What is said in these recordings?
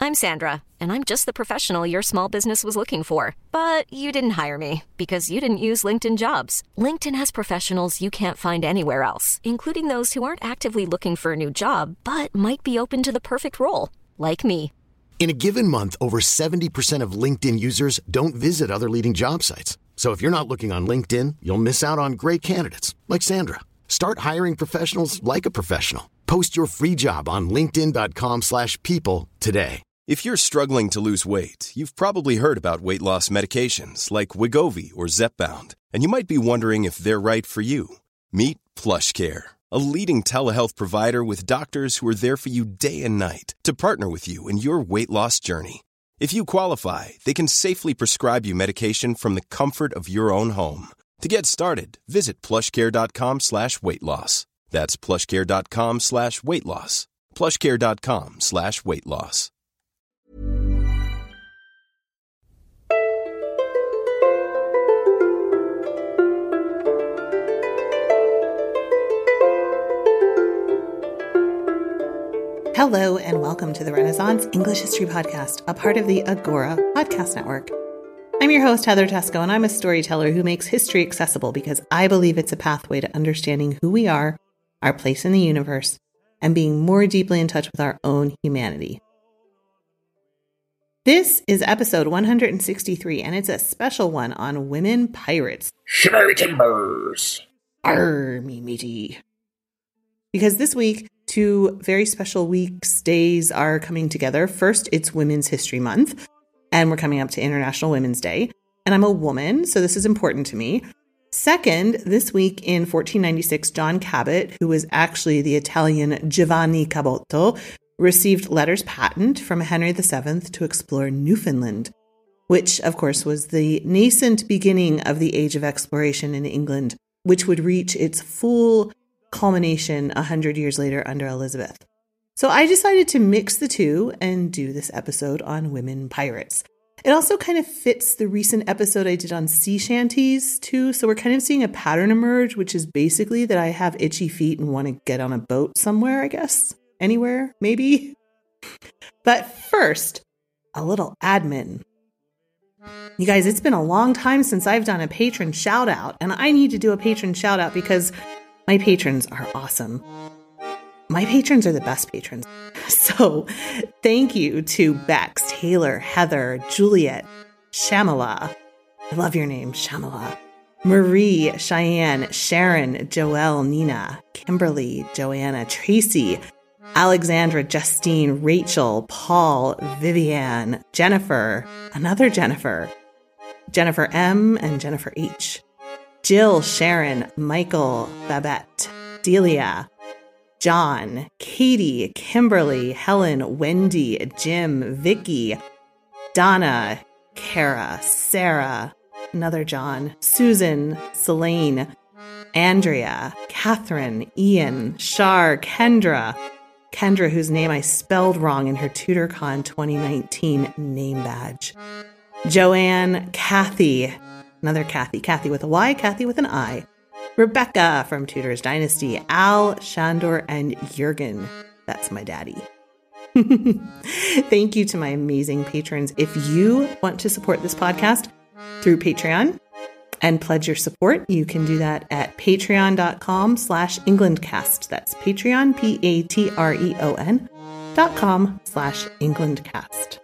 I'm Sandra, and I'm just the professional your small business was looking for. But you didn't hire me because you didn't use LinkedIn Jobs. LinkedIn has professionals you can't find anywhere else, including those who aren't actively looking for a new job, but might be open to the perfect role, like me. In a given month, over 70% of LinkedIn users don't visit other leading job sites. So if you're not looking on LinkedIn, you'll miss out on great candidates like Sandra. Start hiring professionals like a professional. Post your free job on linkedin.com/people today. If you're struggling to lose weight, you've probably heard about weight loss medications like Wegovy or Zepbound, and you might be wondering if they're right for you. Meet PlushCare, a leading telehealth provider with doctors who are there for you day and night to partner with you in your weight loss journey. If you qualify, they can safely prescribe you medication from the comfort of your own home. To get started, visit plushcare.com/weightloss. That's plushcare.com/weightloss. plushcare.com/weightloss. Hello and welcome to the Renaissance English History Podcast, a part of the Agora Podcast Network. I'm your host, Heather Teysko, and I'm a storyteller who makes history accessible because I believe it's a pathway to understanding who we are, our place in the universe, and being more deeply in touch with our own humanity. This is episode 163, and it's a special one on women pirates. Shiver timbers! Arr, me matey. Because this week, two very special weeks, days are coming together. First, it's Women's History Month, and we're coming up to International Women's Day. And I'm a woman, so this is important to me. Second, this week in 1496, John Cabot, who was actually the Italian Giovanni Caboto, received letters patent from Henry VII to explore Newfoundland, which, of course, was the nascent beginning of the age of exploration in England, which would reach its full culmination 100 years later under Elizabeth. So I decided to mix the two and do this episode on women pirates. It also kind of fits the recent episode I did on sea shanties too. So we're kind of seeing a pattern emerge, which is basically that I have itchy feet and want to get on a boat somewhere, I guess. Anywhere, maybe. But first, a little admin. You guys, it's been a long time since I've done a patron shout out, and I need to do a patron shout out because my patrons are awesome. My patrons are the best patrons. So thank you to Bex, Taylor, Heather, Juliet, Shamala. I love your name, Shamala. Marie, Cheyenne, Sharon, Joelle, Nina, Kimberly, Joanna, Tracy, Alexandra, Justine, Rachel, Paul, Vivian, Jennifer, another Jennifer, Jennifer M, and Jennifer H, Jill, Sharon, Michael, Babette, Delia, John, Katie, Kimberly, Helen, Wendy, Jim, Vicky, Donna, Kara, Sarah, another John, Susan, Selene, Andrea, Catherine, Ian, Shar, Kendra, whose name I spelled wrong in her TutorCon 2019 name badge, Joanne, Kathy, another Kathy with a Y, Kathy with an I, Rebecca from Tudors Dynasty, Al, Shandor, and Jurgen. That's my daddy. Thank you to my amazing patrons. If you want to support this podcast through Patreon and pledge your support, you can do that at patreon.com/EnglandCast. That's Patreon, patreon.com/EnglandCast.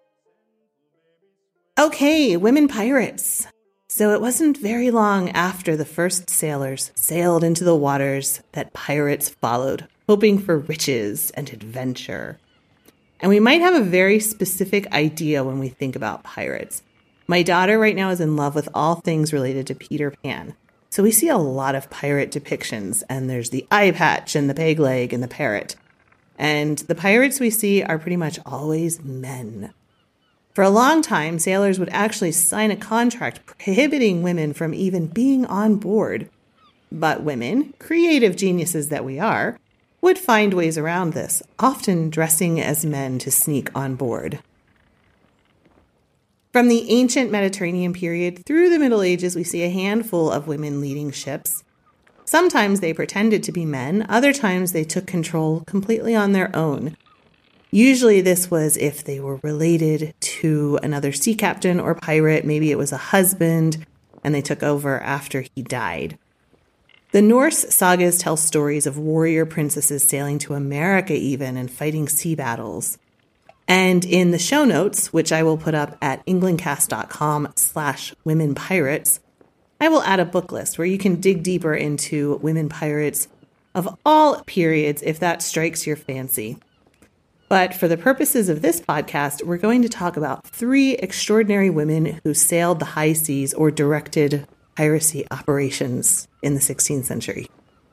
Okay, women pirates. So it wasn't very long after the first sailors sailed into the waters that pirates followed, hoping for riches and adventure. And we might have a very specific idea when we think about pirates. My daughter right now is in love with all things related to Peter Pan. So we see a lot of pirate depictions, and there's the eye patch and the peg leg and the parrot. And the pirates we see are pretty much always men. For a long time, sailors would actually sign a contract prohibiting women from even being on board. But women, creative geniuses that we are, would find ways around this, often dressing as men to sneak on board. From the ancient Mediterranean period through the Middle Ages, we see a handful of women leading ships. Sometimes they pretended to be men, other times they took control completely on their own. Usually this was if they were related to another sea captain or pirate. Maybe it was a husband and they took over after he died. The Norse sagas tell stories of warrior princesses sailing to America even and fighting sea battles. And in the show notes, which I will put up at englandcast.com/womenpirates, I will add a book list where you can dig deeper into women pirates of all periods if that strikes your fancy. But for the purposes of this podcast, we're going to talk about 3 extraordinary women who sailed the high seas or directed piracy operations in the 16th century.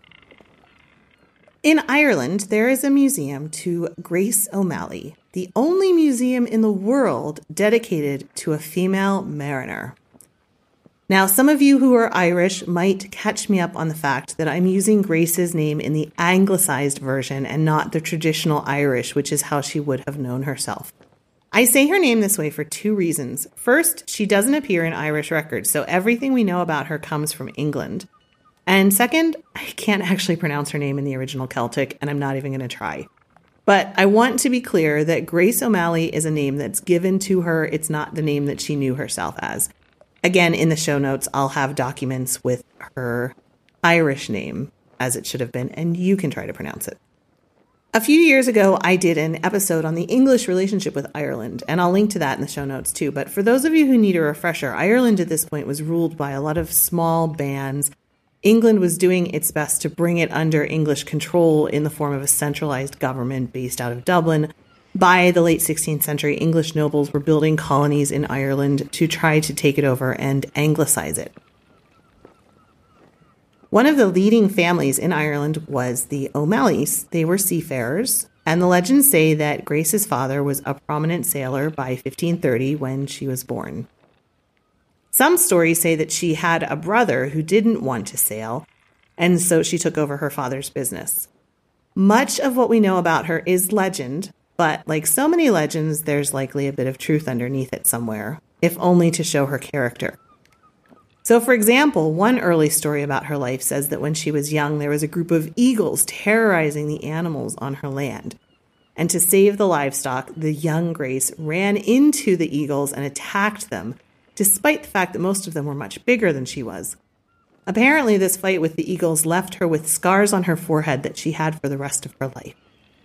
In Ireland, there is a museum to Grace O'Malley, the only museum in the world dedicated to a female mariner. Now, some of you who are Irish might catch me up on the fact that I'm using Grace's name in the anglicized version and not the traditional Irish, which is how she would have known herself. I say her name this way for 2 reasons. First, she doesn't appear in Irish records, so everything we know about her comes from England. And second, I can't actually pronounce her name in the original Celtic, and I'm not even going to try. But I want to be clear that Grace O'Malley is a name that's given to her. It's not the name that she knew herself as. Again, in the show notes, I'll have documents with her Irish name, as it should have been, and you can try to pronounce it. A few years ago, I did an episode on the English relationship with Ireland, and I'll link to that in the show notes too. But for those of you who need a refresher, Ireland at this point was ruled by a lot of small bands. England was doing its best to bring it under English control in the form of a centralized government based out of Dublin. By the late 16th century, English nobles were building colonies in Ireland to try to take it over and anglicize it. One of the leading families in Ireland was the O'Malleys. They were seafarers, and the legends say that Grace's father was a prominent sailor by 1530 when she was born. Some stories say that she had a brother who didn't want to sail, and so she took over her father's business. Much of what we know about her is legend, but like so many legends, there's likely a bit of truth underneath it somewhere, if only to show her character. So, for example, one early story about her life says that when she was young, there was a group of eagles terrorizing the animals on her land. And to save the livestock, the young Grace ran into the eagles and attacked them, despite the fact that most of them were much bigger than she was. Apparently, this fight with the eagles left her with scars on her forehead that she had for the rest of her life.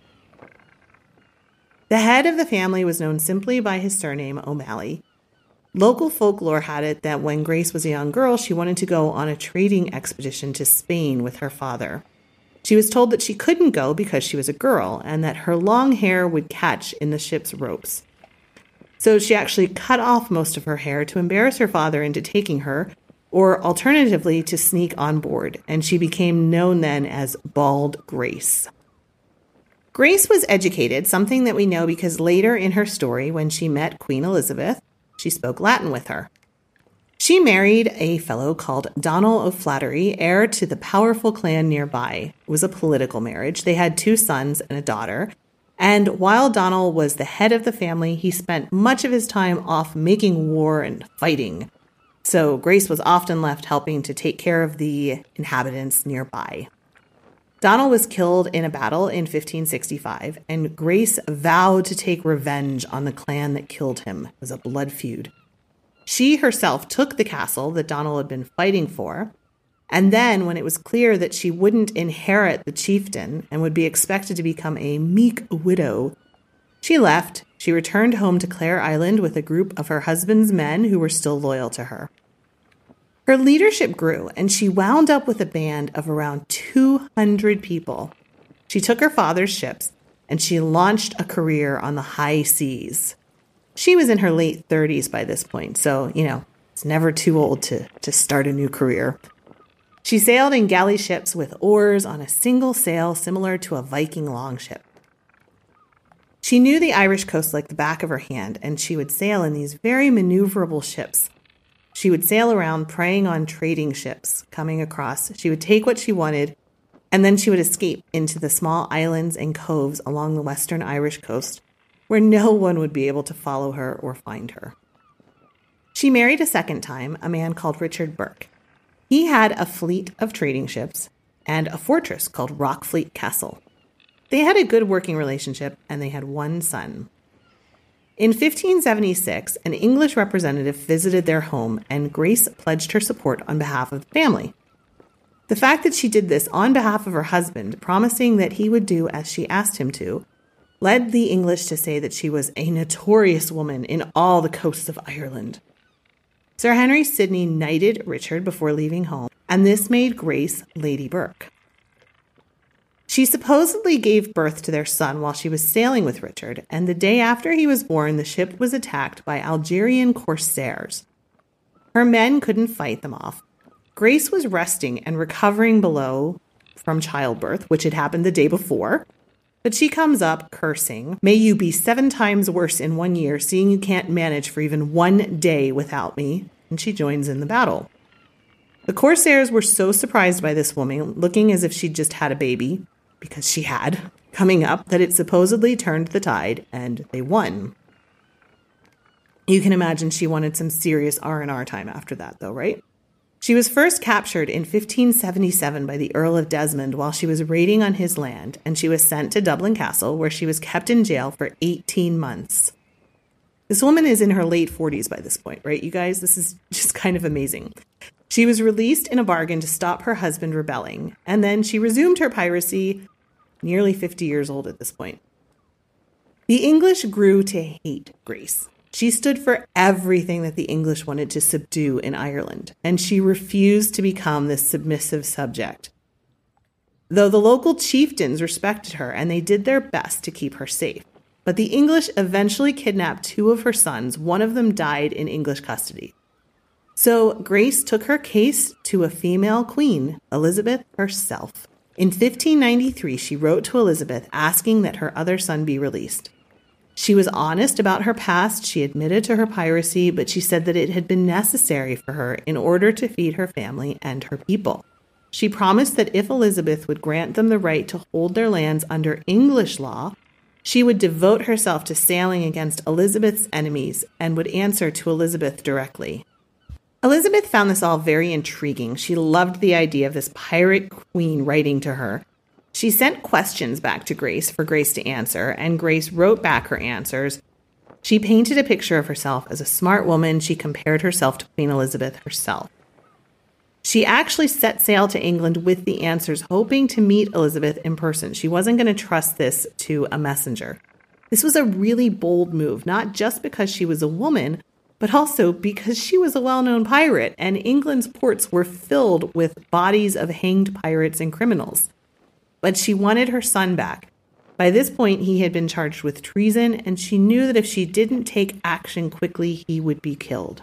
The head of the family was known simply by his surname, O'Malley. Local folklore had it that when Grace was a young girl, she wanted to go on a trading expedition to Spain with her father. She was told that she couldn't go because she was a girl and that her long hair would catch in the ship's ropes. So she actually cut off most of her hair to embarrass her father into taking her, or alternatively to sneak on board, and she became known then as Bald Grace. Grace was educated, something that we know because later in her story, when she met Queen Elizabeth, she spoke Latin with her. She married a fellow called Donal O'Flaherty, heir to the powerful clan nearby. It was a political marriage. They had 2 sons and a daughter. And while Donal was the head of the family, he spent much of his time off making war and fighting. So Grace was often left helping to take care of the inhabitants nearby. Donal was killed in a battle in 1565, and Grace vowed to take revenge on the clan that killed him. It was a blood feud. She herself took the castle that Donal had been fighting for, and then when it was clear that she wouldn't inherit the chieftain and would be expected to become a meek widow, she left. She returned home to Clare Island with a group of her husband's men who were still loyal to her. Her leadership grew, and she wound up with a band of around 200 people. She took her father's ships, and she launched a career on the high seas. She was in her late 30s by this point, so, it's never too old to start a new career. She sailed in galley ships with oars on a single sail similar to a Viking longship. She knew the Irish coast like the back of her hand, and she would sail in these very maneuverable ships. She would sail around preying on trading ships coming across. She would take what she wanted, and then she would escape into the small islands and coves along the western Irish coast where no one would be able to follow her or find her. She married a second time, a man called Richard Burke. He had a fleet of trading ships and a fortress called Rockfleet Castle. They had a good working relationship, and they had one son. In 1576, an English representative visited their home, and Grace pledged her support on behalf of the family. The fact that she did this on behalf of her husband, promising that he would do as she asked him to, led the English to say that she was a notorious woman in all the coasts of Ireland. Sir Henry Sidney knighted Richard before leaving home, and this made Grace Lady Burke. She supposedly gave birth to their son while she was sailing with Richard, and the day after he was born, the ship was attacked by Algerian corsairs. Her men couldn't fight them off. Grace was resting and recovering below from childbirth, which had happened the day before, but she comes up cursing, "May you be 7 times worse in 1 year, seeing you can't manage for even 1 day without me," and she joins in the battle. The corsairs were so surprised by this woman, looking as if she'd just had a baby, because she had, coming up, that it supposedly turned the tide, and they won. You can imagine she wanted some serious R&R time after that, though, right? She was first captured in 1577 by the Earl of Desmond while she was raiding on his land, and she was sent to Dublin Castle, where she was kept in jail for 18 months. This woman is in her late 40s by this point, right, you guys? This is just kind of amazing. She was released in a bargain to stop her husband rebelling, and then she resumed her piracy, nearly 50 years old at this point. The English grew to hate Grace. She stood for everything that the English wanted to subdue in Ireland, and she refused to become this submissive subject. Though the local chieftains respected her and they did their best to keep her safe. But the English eventually kidnapped 2 of her sons. One of them died in English custody. So Grace took her case to a female queen, Elizabeth herself. In 1593, she wrote to Elizabeth asking that her other son be released. She was honest about her past. She admitted to her piracy, but she said that it had been necessary for her in order to feed her family and her people. She promised that if Elizabeth would grant them the right to hold their lands under English law, she would devote herself to sailing against Elizabeth's enemies and would answer to Elizabeth directly. Elizabeth found this all very intriguing. She loved the idea of this pirate queen writing to her. She sent questions back to Grace for Grace to answer, and Grace wrote back her answers. She painted a picture of herself as a smart woman. She compared herself to Queen Elizabeth herself. She actually set sail to England with the answers, hoping to meet Elizabeth in person. She wasn't going to trust this to a messenger. This was a really bold move, not just because she was a woman, but also because she was a well-known pirate, and England's ports were filled with bodies of hanged pirates and criminals. But she wanted her son back. By this point, he had been charged with treason, and she knew that if she didn't take action quickly, he would be killed.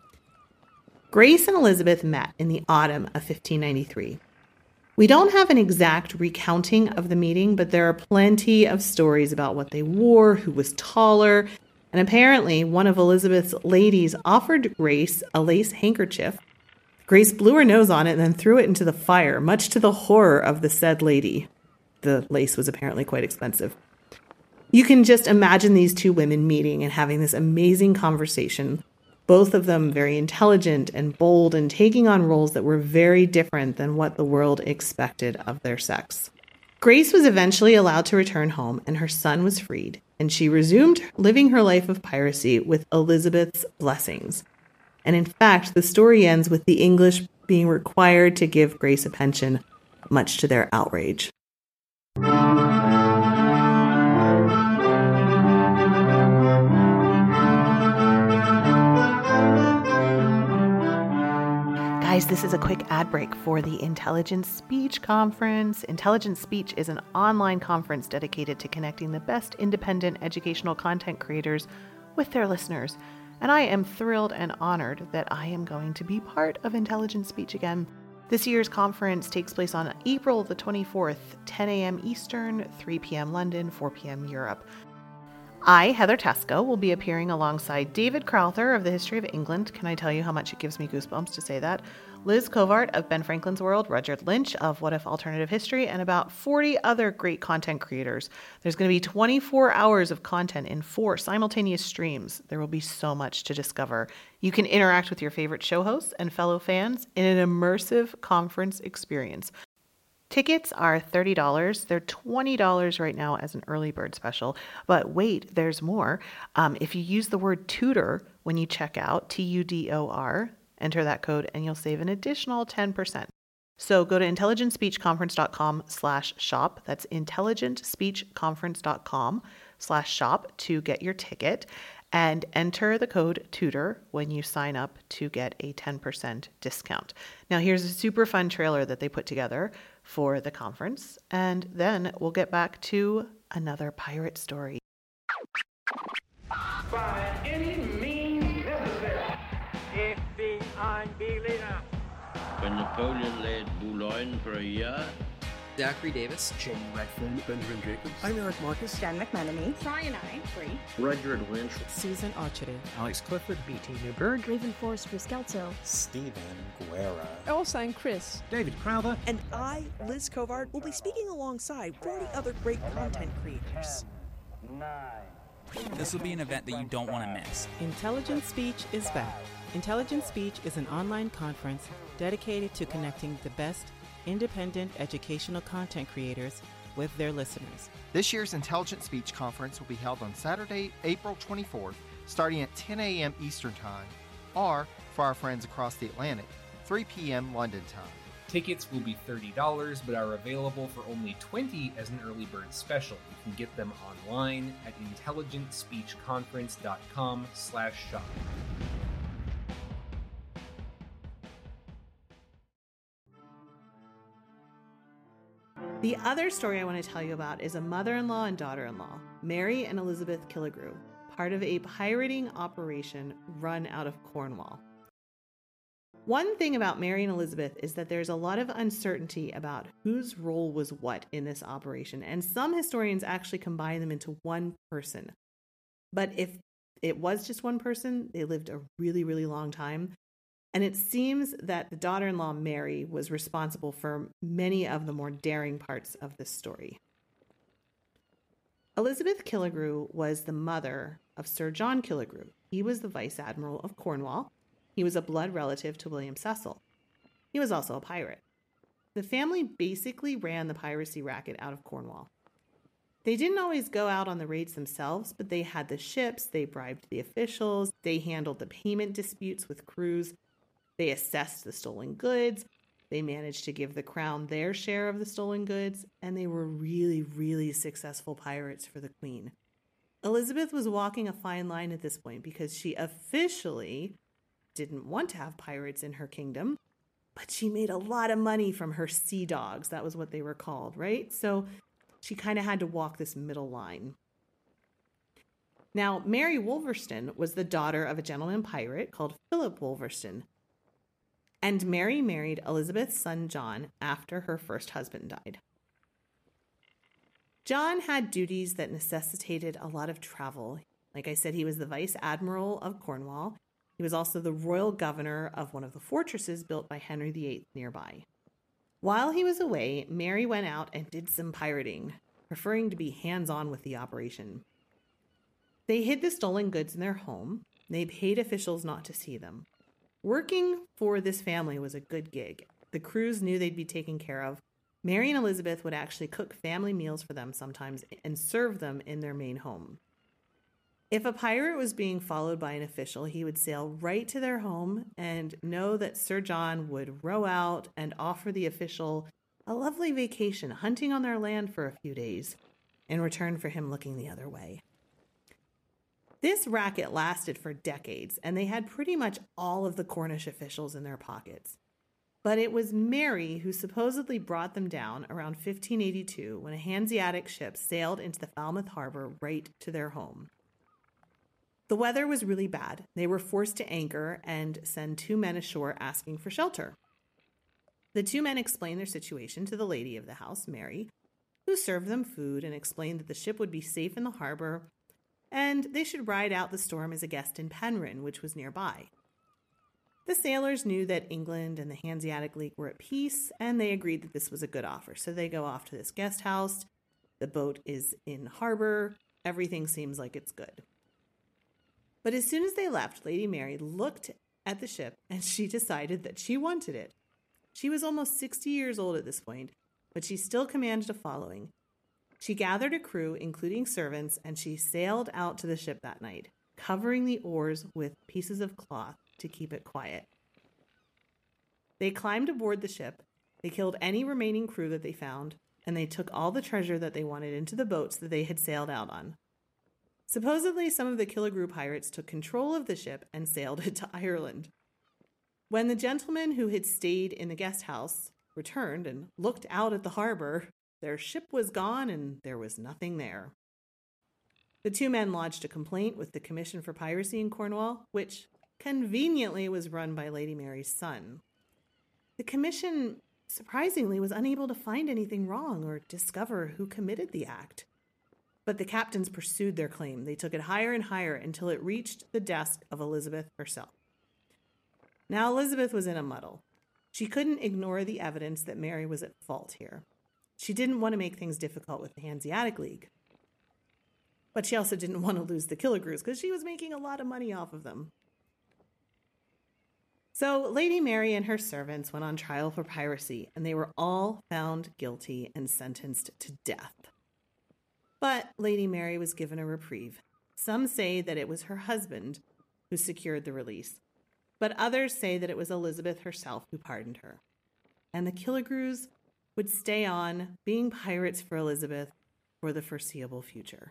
Grace and Elizabeth met in the autumn of 1593. We don't have an exact recounting of the meeting, but there are plenty of stories about what they wore, who was taller, and apparently one of Elizabeth's ladies offered Grace a lace handkerchief. Grace blew her nose on it and then threw it into the fire, much to the horror of the said lady. The lace was apparently quite expensive. You can just imagine these 2 women meeting and having this amazing conversation, both of them very intelligent and bold and taking on roles that were very different than what the world expected of their sex. Grace was eventually allowed to return home, and her son was freed, and she resumed living her life of piracy with Elizabeth's blessings. And in fact, the story ends with the English being required to give Grace a pension, much to their outrage. Guys, this is a quick ad break for the Intelligent Speech Conference. Intelligent Speech is an online conference dedicated to connecting the best independent educational content creators with their listeners. And I am thrilled and honored that I am going to be part of Intelligent Speech again. This year's conference takes place on April the 24th, 10 a.m. Eastern, 3 p.m. London, 4 p.m. Europe. I, Heather Teysko, will be appearing alongside David Crowther of the History of England. Can I tell you how much it gives me goosebumps to say that? Liz Covart of Ben Franklin's World, Rudyard Lynch of What If Alternative History, and about 40 other great content creators. There's going to be 24 hours of content in 4 simultaneous streams. There will be so much to discover. You can interact with your favorite show hosts and fellow fans in an immersive conference experience. Tickets are $30. They're $20 right now as an early bird special. But wait, there's more. If you use the word tutor when you check out, TUDOR, enter that code and you'll save an additional 10%. So go to intelligentspeechconference.com/shop. That's intelligentspeechconference.com/shop to get your ticket and enter the code TUTOR when you sign up to get a 10% discount. Now here's a super fun trailer that they put together for the conference, and then we'll get back to another pirate story. By any means necessary. Ich bin ein Berliner. When Napoleon led Boulogne for a year. Zachary Davis, Jamie Redfern, Benjamin Jacobs, I'm Eric Marcus, Jen McMenemy, Brian I, Free, Rudyard Lynch, Susan Archery, Alex Clifford, BT Newberg, Raven Forrest Riskelzo, Stephen Guerra, Elsa Chris, David Crowther, and I, Liz Covard, will be speaking alongside 40 other great content creators. 9. This will be an event that you don't want to miss. Intelligent Speech is back. Intelligent Speech is an online conference dedicated to connecting the best independent educational content creators with their listeners. This year's Intelligent Speech Conference will be held on Saturday, April 24th, starting at 10 a.m. Eastern Time, or, for our friends across the Atlantic, 3 p.m. London time. Tickets will be $30, but are available for only $20 as an early bird special. You can get them online at intelligentspeechconference.com/shop. The other story I want to tell you about is a mother-in-law and daughter-in-law, Mary and Elizabeth Killigrew, part of a pirating operation run out of Cornwall. One thing about Mary and Elizabeth is that there's a lot of uncertainty about whose role was what in this operation, and some historians actually combine them into one person. But if it was just one person, they lived a really, really long time. And it seems that the daughter-in-law, Mary, was responsible for many of the more daring parts of this story. Elizabeth Killigrew was the mother of Sir John Killigrew. He was the Vice Admiral of Cornwall. He was a blood relative to William Cecil. He was also a pirate. The family basically ran the piracy racket out of Cornwall. They didn't always go out on the raids themselves, but they had the ships, they bribed the officials, they handled the payment disputes with crews, they assessed the stolen goods, they managed to give the crown their share of the stolen goods, and they were really, really successful pirates for the Queen. Elizabeth was walking a fine line at this point because she officially didn't want to have pirates in her kingdom, but she made a lot of money from her sea dogs. That was what they were called, right? So she kind of had to walk this middle line. Now, Mary Wolverston was the daughter of a gentleman pirate called Philip Wolverston. And Mary married Elizabeth's son John after her first husband died. John had duties that necessitated a lot of travel. Like I said, he was the Vice Admiral of Cornwall. He was also the royal governor of one of the fortresses built by Henry VIII nearby. While he was away, Mary went out and did some pirating, preferring to be hands-on with the operation. They hid the stolen goods in their home. They paid officials not to see them. Working for this family was a good gig. The crews knew they'd be taken care of. Mary and Elizabeth would actually cook family meals for them sometimes and serve them in their main home. If a pirate was being followed by an official, he would sail right to their home and know that Sir John would row out and offer the official a lovely vacation, hunting on their land for a few days, in return for him looking the other way. This racket lasted for decades, and they had pretty much all of the Cornish officials in their pockets. But it was Mary who supposedly brought them down around 1582 when a Hanseatic ship sailed into the Falmouth harbor right to their home. The weather was really bad. They were forced to anchor and send 2 men ashore asking for shelter. The 2 men explained their situation to the lady of the house, Mary, who served them food and explained that the ship would be safe in the harbor and they should ride out the storm as a guest in Penryn, which was nearby. The sailors knew that England and the Hanseatic League were at peace, and they agreed that this was a good offer. So they go off to this guest house. The boat is in harbor. Everything seems like it's good. But as soon as they left, Lady Mary looked at the ship and she decided that she wanted it. She was almost 60 years old at this point, but she still commanded a following. She gathered a crew, including servants, and she sailed out to the ship that night, covering the oars with pieces of cloth to keep it quiet. They climbed aboard the ship, they killed any remaining crew that they found, and they took all the treasure that they wanted into the boats that they had sailed out on. Supposedly, some of the Killigrew pirates took control of the ship and sailed it to Ireland. When the gentlemen who had stayed in the guest house returned and looked out at the harbor, their ship was gone and there was nothing there. The two men lodged a complaint with the Commission for Piracy in Cornwall, which conveniently was run by Lady Mary's son. The commission, surprisingly, was unable to find anything wrong or discover who committed the act. But the captains pursued their claim. They took it higher and higher until it reached the desk of Elizabeth herself. Now Elizabeth was in a muddle. She couldn't ignore the evidence that Mary was at fault here. She didn't want to make things difficult with the Hanseatic League. But she also didn't want to lose the Killigrews because she was making a lot of money off of them. So Lady Mary and her servants went on trial for piracy, and they were all found guilty and sentenced to death. But Lady Mary was given a reprieve. Some say that it was her husband who secured the release, but others say that it was Elizabeth herself who pardoned her. And the Killigrews would stay on being pirates for Elizabeth for the foreseeable future.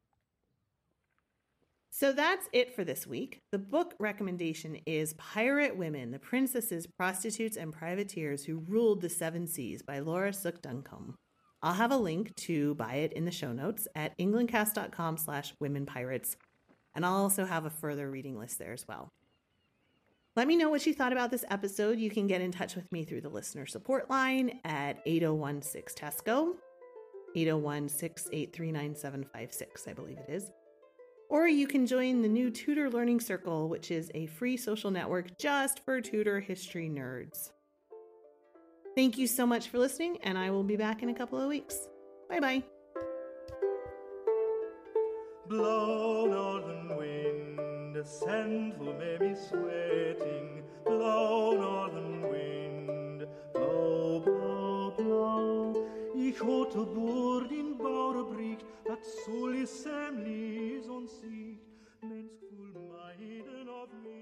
So that's it for this week. The book recommendation is Pirate Women, the Princesses, Prostitutes, and Privateers Who Ruled the Seven Seas by Laura Sooke Duncombe. I'll have a link to buy it in the show notes at englandcast.com/womenpirates, and I'll also have a further reading list there as well. Let me know what you thought about this episode. You can get in touch with me through the listener support line at 8016-TESCO, 801-683-9756, I believe it is. Or you can join the new Tudor Learning Circle, which is a free social network just for Tudor history nerds. Thank you so much for listening, and I will be back in a couple of weeks. Bye-bye. Blow, northern wind, send who may be sweating. Blow, northern wind, blow, blow, blow. Ich hatte Bord in Bauerbricht, dat soll is semlis und Sicht, Mensch, cool Meiden of me.